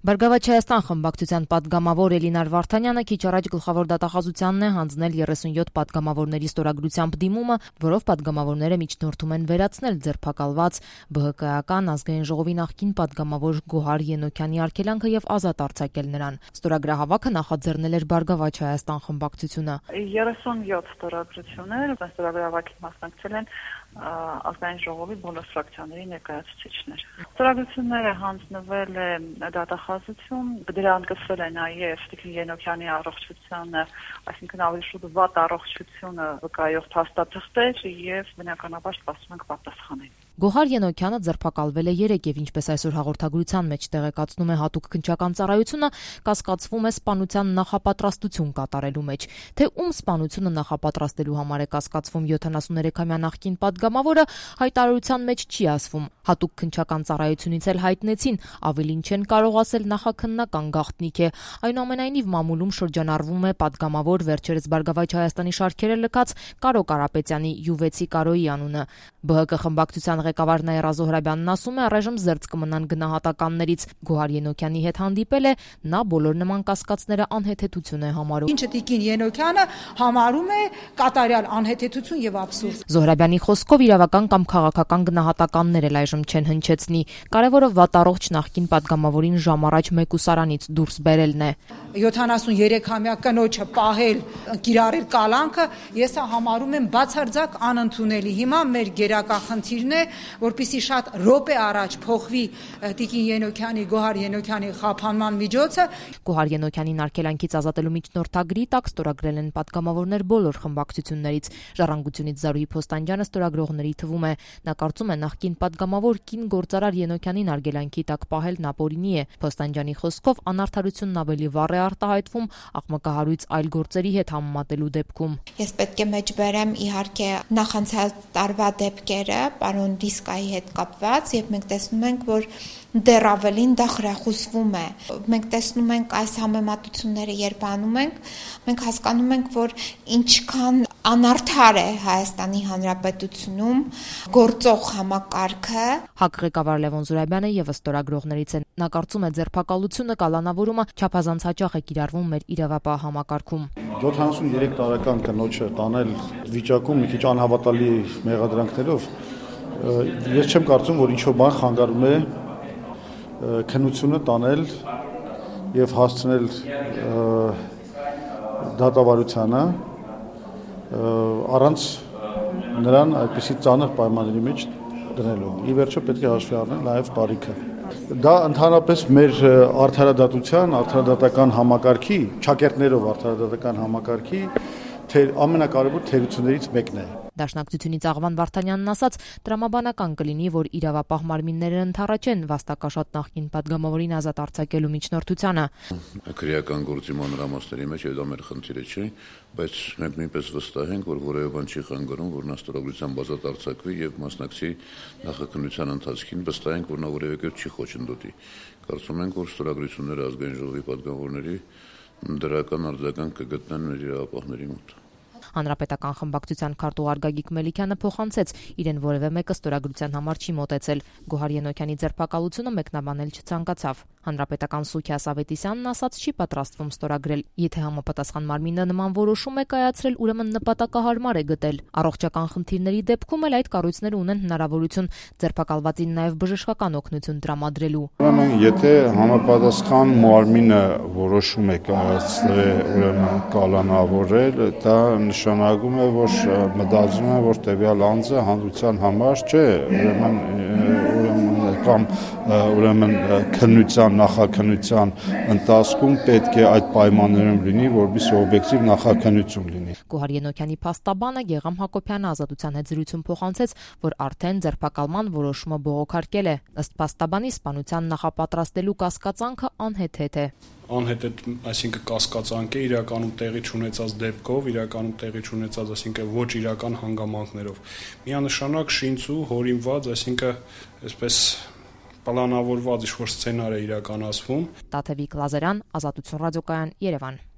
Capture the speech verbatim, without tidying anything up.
Բարգավաճ Հայաստան խմբակցության պատգամավոր Էլինար Վարդանյանը քիչ առաջ գլխավոր դատախազությանն է հանձնել երեսունյոթ պատգամավորների ստորագրությամբ դիմումը, որով պատգամավորները միջնորդում են վերացնել ձերբակալված ԲՀԿ-ական ազգային ժողովի նախկին պատգամավոր Գոհար Ենոքյանի արգելանքը եւ ազատ արձակել նրան։ Ստորագրահավաքը նախաձեռնել էր Բարգավաճ Հայաստան խմբակցությունը։ երեսունյոթ ստորագրություններ, ստորագրահավաքին մասնակցել են ազգային ժողովի բոլոր ֆրակցիաների ներկայացուցիչներ։ Ստորագրությունները հանձնվել է դատախազություն, դրան կսվել է նաև Տիկին Ենոքյանի առողջությանը, այսինքն ավելի շուտ վատ առողջությունը վկայող փաստաթղթեր եւ բնականաբար սպասում ենք պատասխանին։ Գոհար Ենոքյանը ձերբակալվել է երեկ եւ ինչպես այսօր հաղորդագրության մեջ տեղեկացնում է Հատուկ քննչական ծառայությունը, կասկածվում է սպանության նախապատրաստություն կատարելու մեջ։ Թե ում սպանությունը նախապատրաստելու համար է կասկածվում յոթանասուներեքամյա նախկին պատգամավորը, հայտարարության մեջ չի ասվում։ Հատուկ քննչական ծառայությունից էլ հայտնեցին, ավելին չեն կարող ասել նախաքննական գաղտնիք է։ Այնուամենայնիվ մամուլում շրջանառվում է պատգամավոր վերջերս Բարգավաճ Հայաստանի շարքերը լքած Կարո Կարապետյանի յուվեցի Կարոյի անունը։ ԲՀԿ խմբակցության ղեկավար Նաիրա Զոհրաբյանն ասում է, առայժմ զերծ կմնան գնահատականներից։ Գոհար Ենոքյանի հետ հանդիպել է, նա բոլոր նման կասկածները անհեթեթություն է համարում։ Ինչը Տիկին Ենոքյանը համարում է կատարյալ անհեթեթություն եւ աբսուրդ։ Զոհրաբյանի խոսքով իրավական կամ քաղաքական գնահատականներ էլ այժմ չեն հնչեցնի։ Կարևորը վատառողջ նախկին պատգամավորին ժամ առաջ մեկուսարանից դուրս բերելն է։ յոթանասուներեքամյա կնոջը պահել, կիրառել կալանքը, ես համարում եմ բացարձակ անընդունելի։ Հիմա մեր գերակախնդիրն է, որպեսզի շատ րոպե առաջ փոխվի Տիկին Ենոքյանի, Գոհար Ենոքյանի խափանման միջոցը։ Գոհար Ենոքյանին արգելանքից ազատելու միջնորդագրի տակ ստորագրել են պատգամավորներ բոլոր խմբակցություններից։ Ժառանգությունից Զարուհի Փոստանջյանը ստորագրողների թվում է։ Նա կարծում է նախկին պատգամավոր կին գործարար Ենոքյանին արգելանքի տակ պահելն ապօրինի է։ Փոստանջյանի խոսքով անարդարությունն ավելի վառ է արտահայտվում աղմկահարույց այլ գործերի հետ համեմատելու դեպքում։ Ես պետք է մեջբերեմ իհարկե նախանցյալ տարվա դեպքերը պարոն Դիսկայի հետ կապված եւ մենք տեսնում ենք, որ դեռ ավելին դա խրախուսվում է։ Մենք տեսնում ենք այս համեմատությունները երբ անում ենք, մենք հասկանում ենք, որ ինչքան անարդար է Հայաստանի Հանրապետությունում գործող համակարգը։ ՀԱԿ ղեկավար Լևոն Զուրաբյանը եւս ստորագրողներից է։ Նա կարծում է ձերբակալությունը կալանավորումը չափազանց հաճախ է կիրառվում մեր իրավապահ համակարգում։ յոթանասուներեք տարեկան կնոջը տանել վիճակում մի քիչ անհավատալի մեղադրանքներով, ես չեմ կարծում, որ ինչ-որ բան խանգարում է քննությունը տանել եւ հասցնել դատավարությանը առանց նրան այդպիսի ծանր պայմանների մեջ դնելու։ Ի վերջո պետք է հաշվի առնել նաեւ տարիքը։ Դա ընդհանրապես մեր արդարադատության, արդարադատական համակարգի, ճակերտներով արդարադատական համակարգի ամենակարևոր թերություններից մեկն է։ Դաշնակցությունից Աղվան Վարդանյանն ասաց, տրամաբանական կլինի, որ իրավապահ մարմինները ընդառաջեն վաստակաշատ նախկին պատգամավորին ազատ արձակելու միջնորդությանը։ Քրեական գործի մանրամասների մեջ եւ դա մեր խնդիրը չէ, բայց մենք նույնպես վստահ ենք, որ որևէ բան չի խանգարում, որ նա ստորագրությամբ ազատ արձակվի եւ մասնակցի նախաքննության ընթացքին, վստահ ենք, որ նա որևէ կերպ չի խոչընդոտի։ Կարծում ենք, որ ստորագրությունները ազգային ժողովի պատգամավորների դրական արձագանք կգտնեն մեր իրավապահների մոտ։ Հանրապետական խմբակցության քարտուղար Գագիկ Մելիքյանը փոխանցեց, իրեն որևէ մեկը ստորագրության համար չի մոտեցել։ Գոհար Ենոքյանի ձերբակալությունը մեկնաբանել չցանկացավ։ Հանրապետական Սուքիա Սավետիսյանն ասաց, չի պատրաստվում ստորագրել։ Եթե համապատասխան մարմինը նման որոշում է կայացրել, ուրեմն նպատակահարմար է գտել։ Առողջական խնդիրների դեպքում էլ այդ կառույցները ունեն հնարավորություն ձերբակալվածին նաև բժշկական օգնություն տրամադրելու։ Ուրեմն, եթե համապատասխան մարմինը որոշում է կայացրել, ուրեմն կալանավորել, դա նշանակում է, որ մտածում է, որ տվյալ անձը հանրության համար չէ, ուրեմն ուրեմն կամ ուրեմն քննության նախաքննության ընթացքում պետք է այդ պայմաններում լինի, որպեսզի օբյեկտիվ նախաքննություն լինի։ Գոհար Ենոքյանի փաստաբանը Գեգամ Հակոբյանը ազատության հետ զրույցում փոխանցեց, որ արդեն ձերբակալման որոշումը բողոքարկել է։ Ըստ փաստաբանի սպանության նախապատրաստելու կասկածանքը անհեթեթ է։ Անհեթեթ, այսինքն կասկածանք է իրականում տեղի չունեցած դեպքով, իրականում տեղի չունեցած, այսինքն ոչ իրական հանգամանքներով։ Միանշանակ շինծու հորինված, այսինքն այսպես պլանավորված ինչ-որ սցենար է իրականացվում։ Տաթևիկ Լազարյան, Ազատություն ռադիոկայան, Երևան։